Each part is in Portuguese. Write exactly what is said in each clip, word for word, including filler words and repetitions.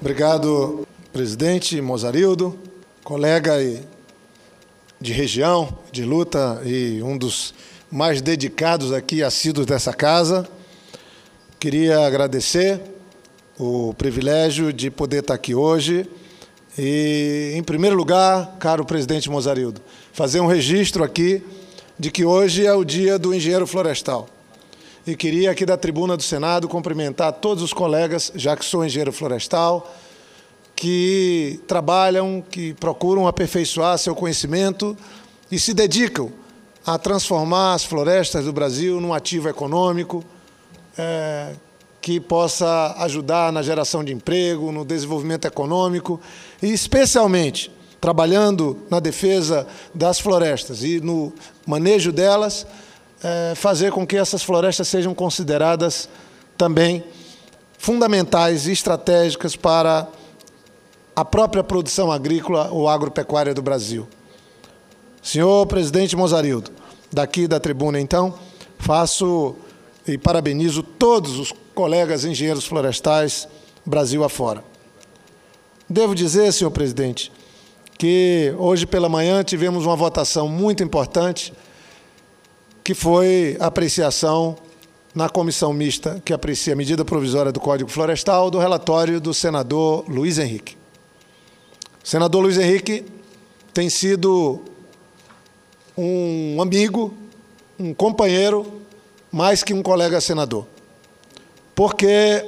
Obrigado, presidente Mozarildo, colega de região, de luta e um dos mais dedicados aqui, assíduos dessa casa. Queria agradecer o privilégio de poder estar aqui hoje e, em primeiro lugar, caro presidente Mozarildo, fazer um registro aqui de que hoje é o dia do engenheiro florestal. E queria, aqui da tribuna do Senado, cumprimentar todos os colegas, já que sou engenheiro florestal, que trabalham, que procuram aperfeiçoar seu conhecimento e se dedicam a transformar as florestas do Brasil num ativo econômico é, que possa ajudar na geração de emprego, no desenvolvimento econômico e, especialmente, trabalhando na defesa das florestas e no manejo delas, é, fazer com que essas florestas sejam consideradas também fundamentais e estratégicas para a própria produção agrícola ou agropecuária do Brasil. Senhor presidente Mozarildo, daqui da tribuna, então, faço e parabenizo todos os colegas engenheiros florestais Brasil afora. Devo dizer, senhor presidente, que hoje pela manhã tivemos uma votação muito importante, que foi a apreciação na comissão mista que aprecia a medida provisória do Código Florestal do relatório do senador Luiz Henrique. O senador Luiz Henrique tem sido um amigo, um companheiro, mais que um colega senador. Porque,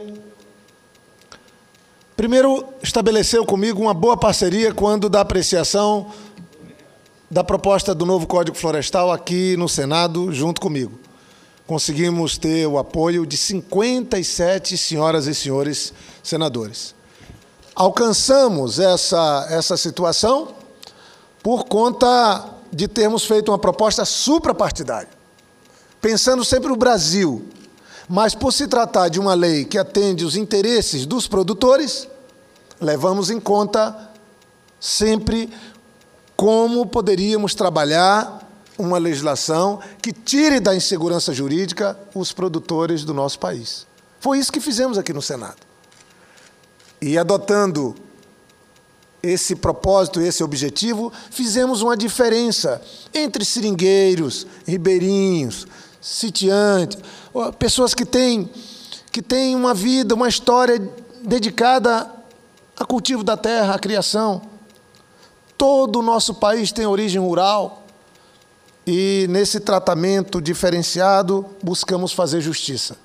primeiro, estabeleceu comigo uma boa parceria quando da apreciação da proposta do novo Código Florestal aqui no Senado, junto comigo. Conseguimos ter o apoio de cinquenta e sete senhoras e senhores senadores. Alcançamos essa, essa situação por conta de termos feito uma proposta suprapartidária, pensando sempre no Brasil, mas por se tratar de uma lei que atende os interesses dos produtores, levamos em conta sempre como poderíamos trabalhar uma legislação que tire da insegurança jurídica os produtores do nosso país. Foi isso que fizemos aqui no Senado. E adotando esse propósito, esse objetivo, fizemos uma diferença entre seringueiros, ribeirinhos, sitiantes, pessoas que têm, que têm uma vida, uma história dedicada a cultivo da terra, à criação. Todo o nosso país tem origem rural e, nesse tratamento diferenciado, buscamos fazer justiça.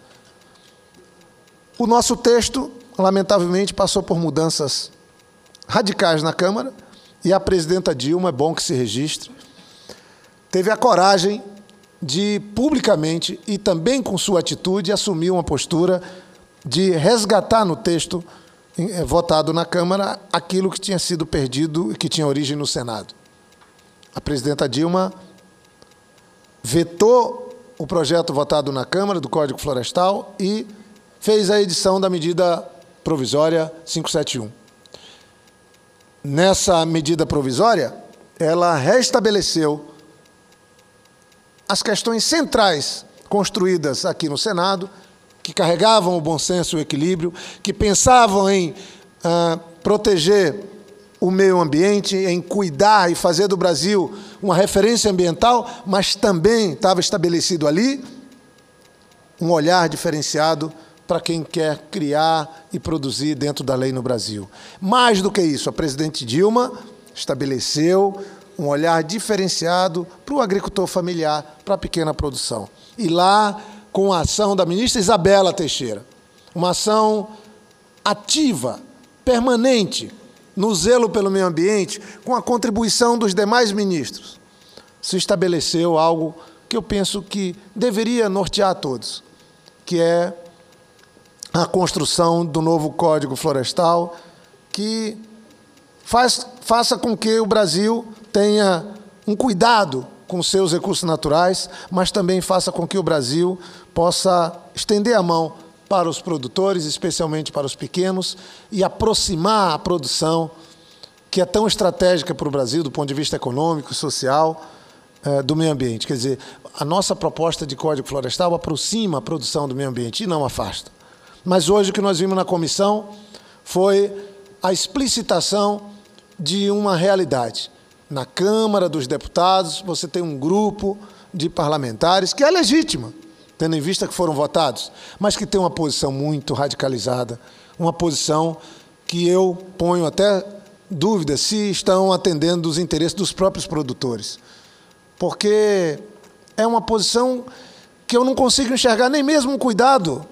O nosso texto, lamentavelmente, passou por mudanças radicais na Câmara e a presidenta Dilma, é bom que se registre, teve a coragem de, publicamente e também com sua atitude, assumir uma postura de resgatar no texto votado na Câmara aquilo que tinha sido perdido e que tinha origem no Senado. A presidenta Dilma vetou o projeto votado na Câmara do Código Florestal e fez a edição da medida provisória quinhentos e setenta e um. Nessa medida provisória, ela restabeleceu as questões centrais construídas aqui no Senado, que carregavam o bom senso e o equilíbrio, que pensavam em ah, proteger o meio ambiente, em cuidar e fazer do Brasil uma referência ambiental, mas também estava estabelecido ali um olhar diferenciado para quem quer criar e produzir dentro da lei no Brasil. Mais do que isso, a presidente Dilma estabeleceu um olhar diferenciado para o agricultor familiar, para a pequena produção. E lá, com a ação da ministra Isabela Teixeira, uma ação ativa, permanente, no zelo pelo meio ambiente, com a contribuição dos demais ministros, se estabeleceu algo que eu penso que deveria nortear a todos, que é a construção do novo Código Florestal, que faz, faça com que o Brasil tenha um cuidado com seus recursos naturais, mas também faça com que o Brasil possa estender a mão para os produtores, especialmente para os pequenos, e aproximar a produção, que é tão estratégica para o Brasil, do ponto de vista econômico e social, eh, do meio ambiente. Quer dizer, a nossa proposta de Código Florestal aproxima a produção do meio ambiente e não afasta. Mas hoje o que nós vimos na comissão foi a explicitação de uma realidade. Na Câmara dos Deputados, você tem um grupo de parlamentares que é legítima, tendo em vista que foram votados, mas que tem uma posição muito radicalizada, uma posição que eu ponho até dúvida se estão atendendo os interesses dos próprios produtores. Porque é uma posição que eu não consigo enxergar nem mesmo um cuidado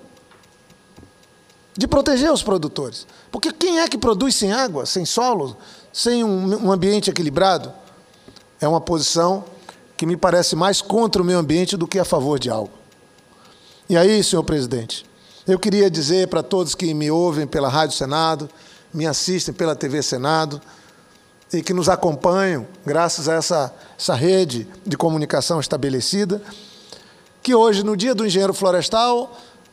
de proteger os produtores. Porque quem é que produz sem água, sem solo, sem um, um ambiente equilibrado? É uma posição que me parece mais contra o meio ambiente do que a favor de algo. E aí, senhor presidente, eu queria dizer para todos que me ouvem pela Rádio Senado, me assistem pela T V Senado e que nos acompanham, graças a essa, essa rede de comunicação estabelecida, que hoje, no Dia do Engenheiro Florestal,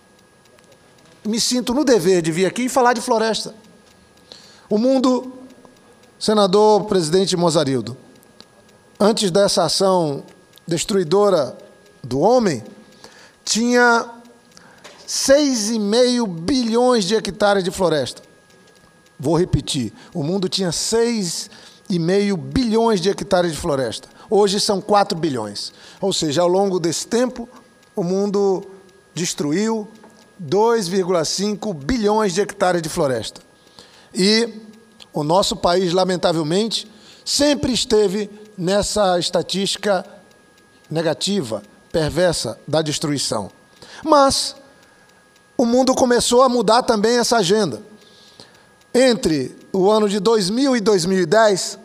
me sinto no dever de vir aqui e falar de floresta. O mundo, senador presidente Mozarildo, antes dessa ação destruidora do homem, tinha seis vírgula cinco bilhões de hectares de floresta. Vou repetir, o mundo tinha seis vírgula cinco bilhões de hectares de floresta. Hoje são quatro bilhões. Ou seja, ao longo desse tempo, o mundo destruiu dois vírgula cinco bilhões de hectares de floresta. E o nosso país, lamentavelmente, sempre esteve nessa estatística negativa, perversa da destruição. Mas o mundo começou a mudar também essa agenda. Entre o ano de dois mil e dois mil e dez,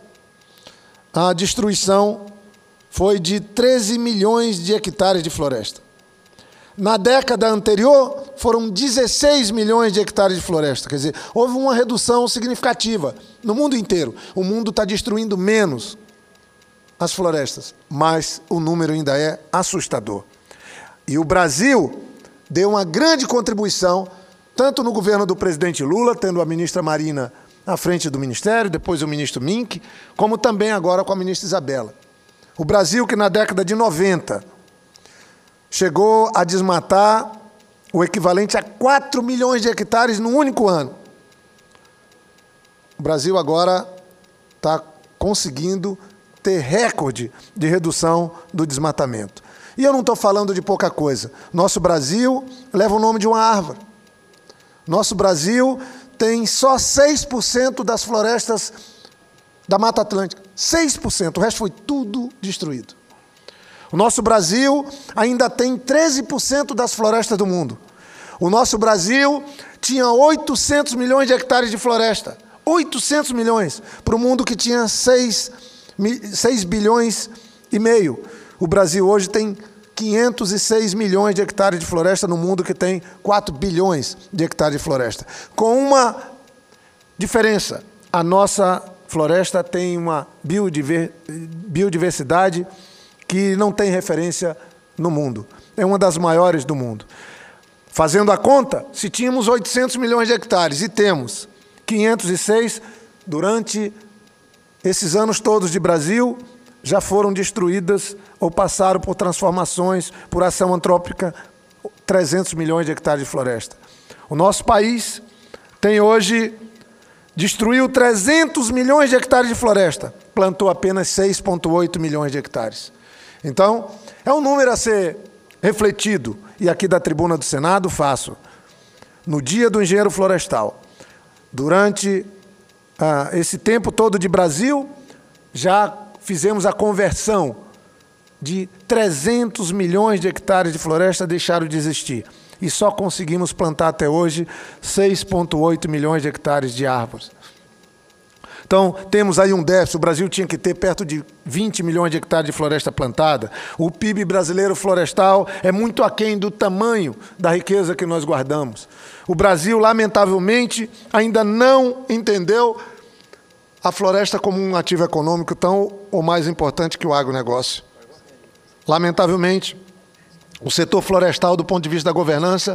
a destruição foi de treze milhões de hectares de floresta. Na década anterior, foram dezesseis milhões de hectares de floresta. Quer dizer, houve uma redução significativa no mundo inteiro. O mundo está destruindo menos as florestas, mas o número ainda é assustador. E o Brasil deu uma grande contribuição, tanto no governo do presidente Lula, tendo a ministra Marina à frente do ministério, depois o ministro Mink, como também agora com a ministra Isabela. O Brasil, que na década de noventa chegou a desmatar o equivalente a quatro milhões de hectares num único ano. O Brasil agora está conseguindo ter recorde de redução do desmatamento. E eu não estou falando de pouca coisa. Nosso Brasil leva o nome de uma árvore. Nosso Brasil tem só seis por cento das florestas da Mata Atlântica. seis por cento, o resto foi tudo destruído. O nosso Brasil ainda tem treze por cento das florestas do mundo. O nosso Brasil tinha oitocentos milhões de hectares de floresta. oitocentos milhões, para o mundo que tinha seis bilhões e meio. O Brasil hoje tem quinhentos e seis milhões de hectares de floresta no mundo que tem quatro bilhões de hectares de floresta. Com uma diferença, a nossa floresta tem uma biodiversidade que não tem referência no mundo. É uma das maiores do mundo. Fazendo a conta, se tínhamos oitocentos milhões de hectares e temos quinhentos e seis, durante esses anos todos de Brasil, já foram destruídas ou passaram por transformações, por ação antrópica, trezentos milhões de hectares de floresta. O nosso país tem hoje, destruiu trezentos milhões de hectares de floresta, plantou apenas seis vírgula oito milhões de hectares. Então, é um número a ser refletido, e aqui da tribuna do Senado faço. No Dia do Engenheiro Florestal, durante ah, esse tempo todo de Brasil, já fizemos a conversão de trezentos milhões de hectares de floresta deixaram de existir. E só conseguimos plantar até hoje seis vírgula oito milhões de hectares de árvores. Então, temos aí um déficit. O Brasil tinha que ter perto de vinte milhões de hectares de floresta plantada. O P I B brasileiro florestal é muito aquém do tamanho da riqueza que nós guardamos. O Brasil, lamentavelmente, ainda não entendeu a floresta como um ativo econômico tão ou mais importante que o agronegócio. Lamentavelmente, o setor florestal, do ponto de vista da governança,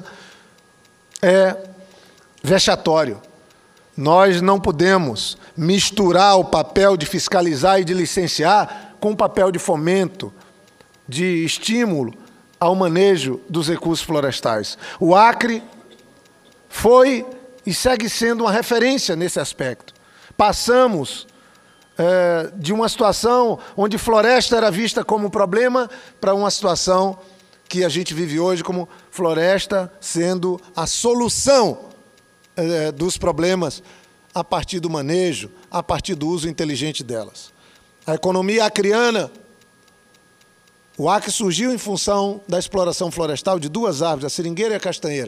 é vexatório. Nós não podemos misturar o papel de fiscalizar e de licenciar com o papel de fomento, de estímulo ao manejo dos recursos florestais. O Acre foi e segue sendo uma referência nesse aspecto. Passamos é, de uma situação onde floresta era vista como problema para uma situação que a gente vive hoje como floresta sendo a solução é, dos problemas a partir do manejo, a partir do uso inteligente delas. A economia acriana, o Acre surgiu em função da exploração florestal de duas árvores, a seringueira e a castanheira.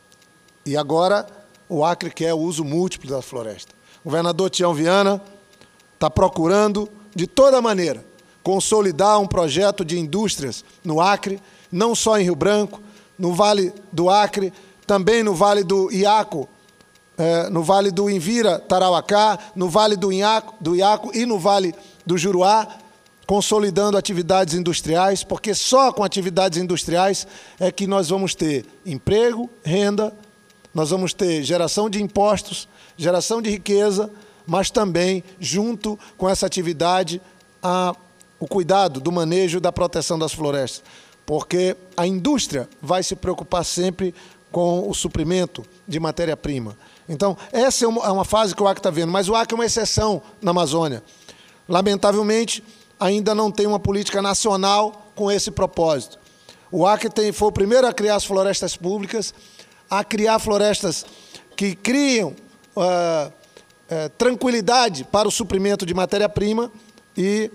E agora o Acre quer o uso múltiplo da floresta. O governador Tião Viana está procurando, de toda maneira, consolidar um projeto de indústrias no Acre, não só em Rio Branco, no Vale do Acre, também no Vale do Iaco, eh, no Vale do Invira, Tarauacá, no Vale do Iaco, do Iaco e no Vale do Juruá, consolidando atividades industriais, porque só com atividades industriais é que nós vamos ter emprego, renda, nós vamos ter geração de impostos, geração de riqueza, mas também, junto com essa atividade, a, o cuidado do manejo da proteção das florestas. Porque a indústria vai se preocupar sempre com o suprimento de matéria-prima. Então, essa é uma, é uma fase que o Acre está vendo, mas o Acre é uma exceção na Amazônia. Lamentavelmente, ainda não tem uma política nacional com esse propósito. O Acre tem, foi o primeiro a criar as florestas públicas, a criar florestas que criam uh, uh, tranquilidade para o suprimento de matéria-prima, e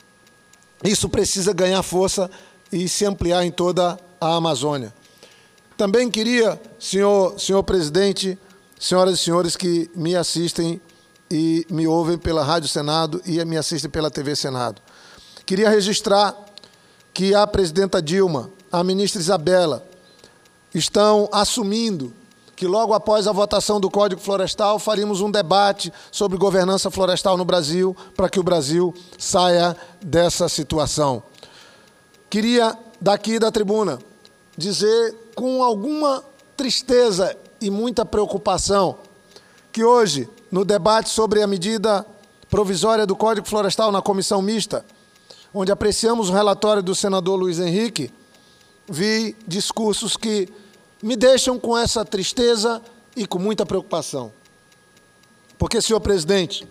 isso precisa ganhar força e se ampliar em toda a Amazônia. Também queria, senhor, senhor presidente, senhoras e senhores que me assistem e me ouvem pela Rádio Senado e me assistem pela T V Senado, queria registrar que a presidenta Dilma, a ministra Isabela, estão assumindo que logo após a votação do Código Florestal faríamos um debate sobre governança florestal no Brasil, para que o Brasil saia dessa situação. Queria, daqui da tribuna, dizer com alguma tristeza e muita preocupação que hoje, no debate sobre a medida provisória do Código Florestal na comissão mista, onde apreciamos o relatório do senador Luiz Henrique, vi discursos que me deixam com essa tristeza e com muita preocupação. Porque, senhor presidente,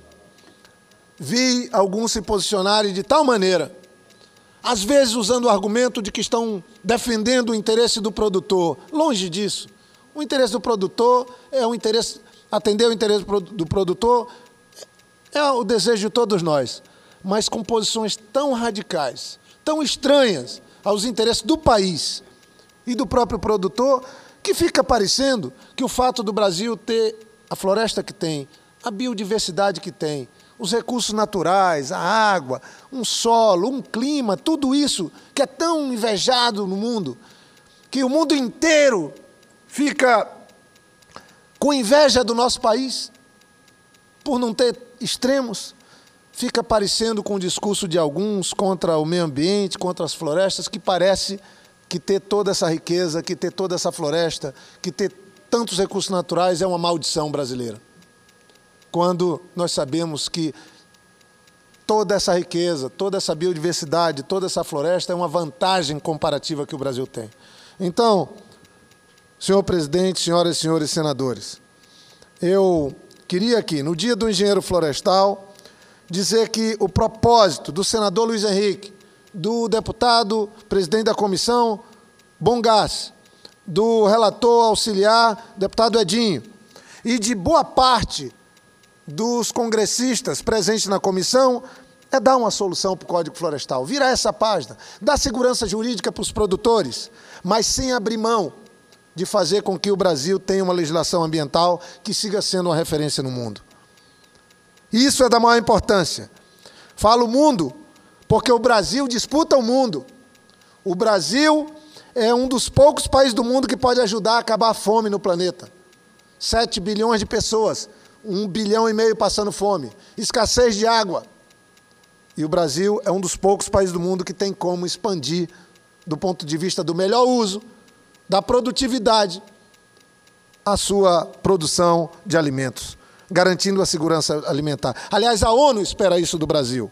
vi alguns se posicionarem de tal maneira, às vezes usando o argumento de que estão defendendo o interesse do produtor. Longe disso. O interesse do produtor é o interesse, atender o interesse do produtor é o desejo de todos nós, mas com posições tão radicais, tão estranhas aos interesses do país e do próprio produtor, que fica parecendo que o fato do Brasil ter a floresta que tem, a biodiversidade que tem, os recursos naturais, a água, um solo, um clima, tudo isso que é tão invejado no mundo, que o mundo inteiro fica com inveja do nosso país, por não ter extremos, fica parecendo com o discurso de alguns contra o meio ambiente, contra as florestas, que parece que ter toda essa riqueza, que ter toda essa floresta, que ter tantos recursos naturais é uma maldição brasileira. Quando nós sabemos que toda essa riqueza, toda essa biodiversidade, toda essa floresta é uma vantagem comparativa que o Brasil tem. Então, senhor presidente, senhoras e senhores senadores, eu queria aqui, no dia do engenheiro florestal, dizer que o propósito do senador Luiz Henrique, do deputado presidente da comissão, Bongás, do relator auxiliar, deputado Edinho, e de boa parte dos congressistas presentes na comissão, é dar uma solução para o Código Florestal, virar essa página, dar segurança jurídica para os produtores, mas sem abrir mão de fazer com que o Brasil tenha uma legislação ambiental que siga sendo uma referência no mundo. Isso é da maior importância. Falo mundo, porque o Brasil disputa o mundo. O Brasil é um dos poucos países do mundo que pode ajudar a acabar a fome no planeta. Sete bilhões de pessoas, um bilhão e meio passando fome, escassez de água. E o Brasil é um dos poucos países do mundo que tem como expandir, do ponto de vista do melhor uso, da produtividade, a sua produção de alimentos, garantindo a segurança alimentar. Aliás, a ONU espera isso do Brasil.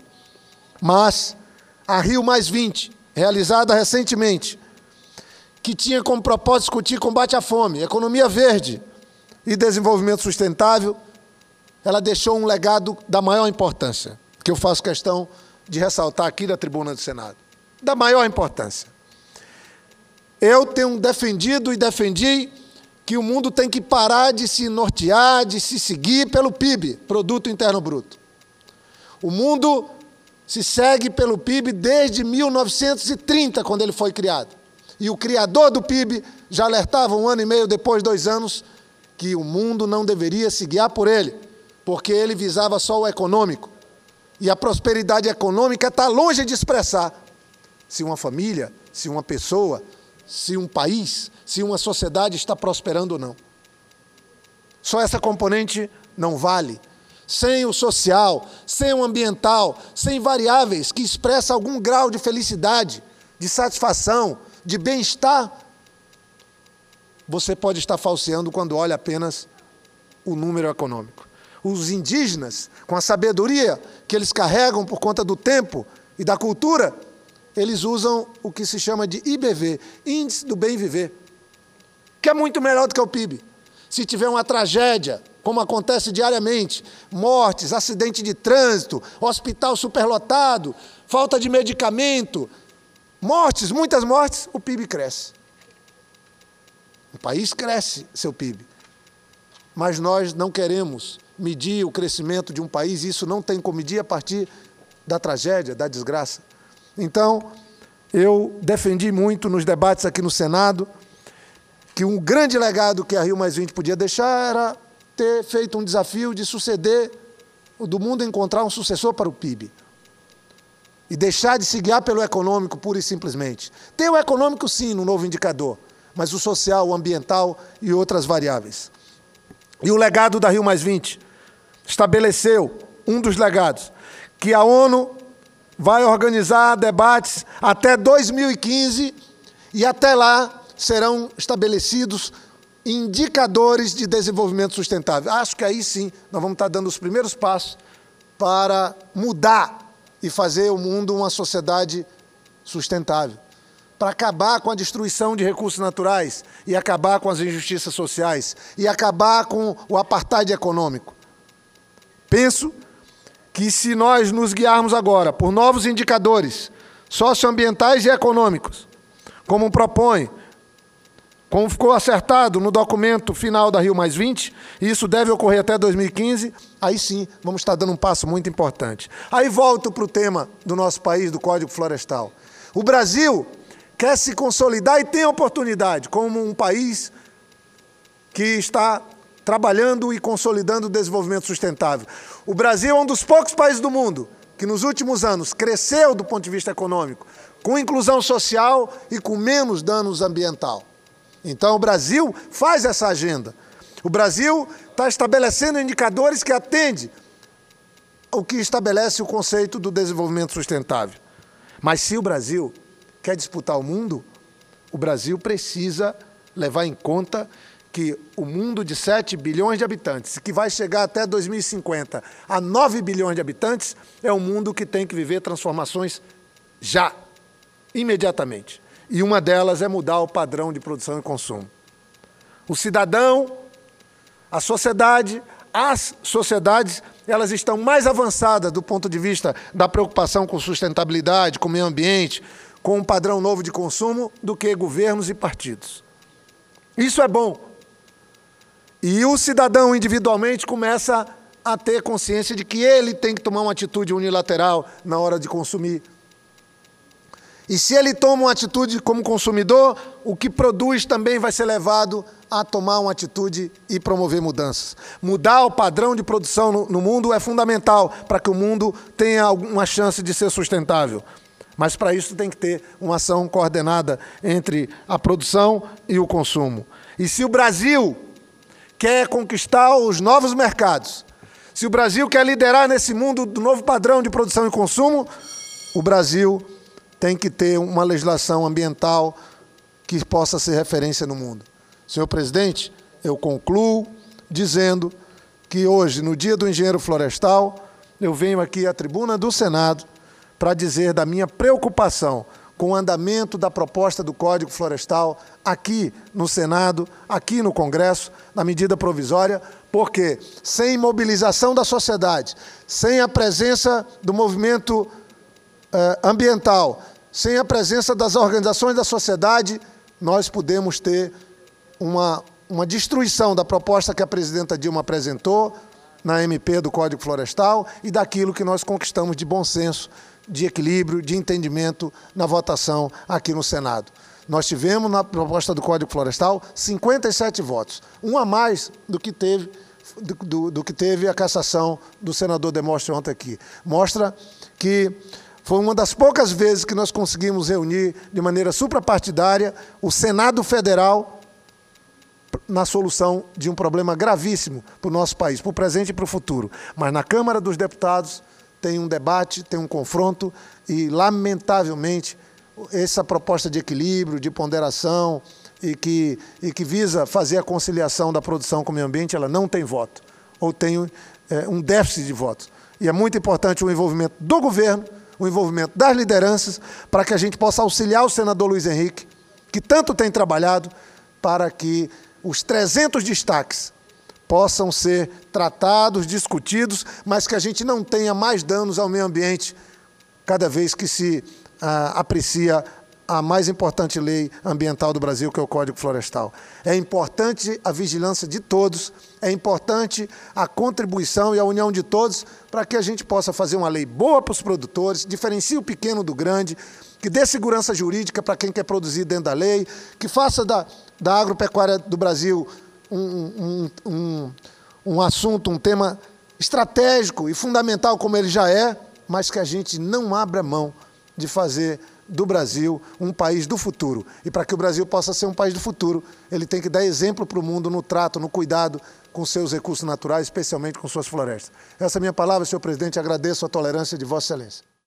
Mas a Rio mais vinte, realizada recentemente, que tinha como propósito discutir combate à fome, economia verde, e Desenvolvimento Sustentável, ela deixou um legado da maior importância, que eu faço questão de ressaltar aqui da tribuna do Senado. Da maior importância. Eu tenho defendido e defendi que o mundo tem que parar de se nortear, de se seguir pelo P I B, Produto Interno Bruto. O mundo se segue pelo P I B desde mil novecentos e trinta, quando ele foi criado. E o criador do P I B já alertava um ano e meio depois, dois anos, que o mundo não deveria se guiar por ele, porque ele visava só o econômico. E a prosperidade econômica está longe de expressar se uma família, se uma pessoa, se um país, se uma sociedade está prosperando ou não. Só essa componente não vale. Sem o social, sem o ambiental, sem variáveis que expressam algum grau de felicidade, de satisfação, de bem-estar, você pode estar falseando quando olha apenas o número econômico. Os indígenas, com a sabedoria que eles carregam por conta do tempo e da cultura, eles usam o que se chama de I B V, Índice do Bem Viver, que é muito melhor do que o P I B. Se tiver uma tragédia, como acontece diariamente, mortes, acidente de trânsito, hospital superlotado, falta de medicamento, mortes, muitas mortes, o P I B cresce. O país cresce seu P I B. Mas nós não queremos medir o crescimento de um país, e isso não tem como medir a partir da tragédia, da desgraça. Então, eu defendi muito nos debates aqui no Senado que um grande legado que a Rio mais vinte podia deixar era ter feito um desafio de suceder, do mundo encontrar um sucessor para o P I B. E deixar de se guiar pelo econômico, pura e simplesmente. Tem o econômico, sim, no novo indicador, mas o social, o ambiental e outras variáveis. E o legado da Rio mais vinte estabeleceu, um dos legados, que a ONU vai organizar debates até dois mil e quinze e até lá serão estabelecidos indicadores de desenvolvimento sustentável. Acho que aí sim nós vamos estar dando os primeiros passos para mudar e fazer o mundo uma sociedade sustentável, para acabar com a destruição de recursos naturais e acabar com as injustiças sociais e acabar com o apartheid econômico. Penso que se nós nos guiarmos agora por novos indicadores socioambientais e econômicos, como propõe, como ficou acertado no documento final da Rio mais vinte, e isso deve ocorrer até dois mil e quinze, aí sim vamos estar dando um passo muito importante. Aí volto para o tema do nosso país, do Código Florestal. O Brasil quer se consolidar e tem oportunidade como um país que está trabalhando e consolidando o desenvolvimento sustentável. O Brasil é um dos poucos países do mundo que nos últimos anos cresceu do ponto de vista econômico, com inclusão social e com menos danos ambiental. Então o Brasil faz essa agenda. O Brasil está estabelecendo indicadores que atendem ao que estabelece o conceito do desenvolvimento sustentável. Mas se o Brasil quer disputar o mundo, o Brasil precisa levar em conta que o mundo de sete bilhões de habitantes, que vai chegar até dois mil e cinquenta a nove bilhões de habitantes, é um mundo que tem que viver transformações já, imediatamente. E uma delas é mudar o padrão de produção e consumo. O cidadão, a sociedade, as sociedades, elas estão mais avançadas do ponto de vista da preocupação com sustentabilidade, com o meio ambiente, com um padrão novo de consumo, do que governos e partidos. Isso é bom. E o cidadão individualmente começa a ter consciência de que ele tem que tomar uma atitude unilateral na hora de consumir. E se ele toma uma atitude como consumidor, o que produz também vai ser levado a tomar uma atitude e promover mudanças. Mudar o padrão de produção no, no mundo é fundamental para que o mundo tenha alguma chance de ser sustentável. Mas para isso tem que ter uma ação coordenada entre a produção e o consumo. E se o Brasil quer conquistar os novos mercados, se o Brasil quer liderar nesse mundo do novo padrão de produção e consumo, o Brasil tem que ter uma legislação ambiental que possa ser referência no mundo. Senhor presidente, eu concluo dizendo que hoje, no Dia do Engenheiro Florestal, eu venho aqui à tribuna do Senado para dizer da minha preocupação com o andamento da proposta do Código Florestal aqui no Senado, aqui no Congresso, na medida provisória, porque sem mobilização da sociedade, sem a presença do movimento eh, ambiental, sem a presença das organizações da sociedade, nós podemos ter uma, uma destruição da proposta que a presidenta Dilma apresentou na M P do Código Florestal e daquilo que nós conquistamos de bom senso, de equilíbrio, de entendimento na votação aqui no Senado. Nós tivemos na proposta do Código Florestal cinquenta e sete votos, um a mais do que teve, do, do, do que teve a cassação do senador Demóstenes ontem aqui. Mostra que foi uma das poucas vezes que nós conseguimos reunir de maneira suprapartidária o Senado Federal na solução de um problema gravíssimo para o nosso país, para o presente e para o futuro. Mas na Câmara dos Deputados tem um debate, tem um confronto e, lamentavelmente, essa proposta de equilíbrio, de ponderação e que, e que visa fazer a conciliação da produção com o meio ambiente, ela não tem voto, ou tem é, um déficit de votos. E é muito importante o envolvimento do governo, o envolvimento das lideranças, para que a gente possa auxiliar o senador Luiz Henrique, que tanto tem trabalhado, para que os trezentos destaques possam ser tratados, discutidos, mas que a gente não tenha mais danos ao meio ambiente cada vez que se ah, aprecia a mais importante lei ambiental do Brasil, que é o Código Florestal. É importante a vigilância de todos, é importante a contribuição e a união de todos para que a gente possa fazer uma lei boa para os produtores, diferencie o pequeno do grande, que dê segurança jurídica para quem quer produzir dentro da lei, que faça da, da agropecuária do Brasil um, um, um, um assunto, um tema estratégico e fundamental como ele já é, mas que a gente não abra mão de fazer do Brasil um país do futuro. E para que o Brasil possa ser um país do futuro, ele tem que dar exemplo para o mundo no trato, no cuidado com seus recursos naturais, especialmente com suas florestas. Essa é a minha palavra, senhor presidente, agradeço a tolerância de Vossa Excelência.